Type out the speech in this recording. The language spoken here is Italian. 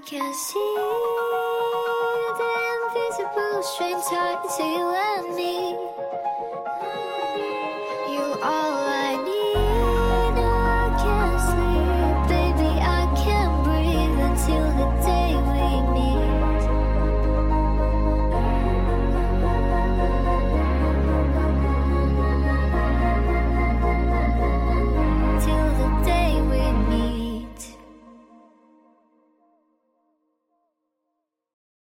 can see the invisible string tied to you and me.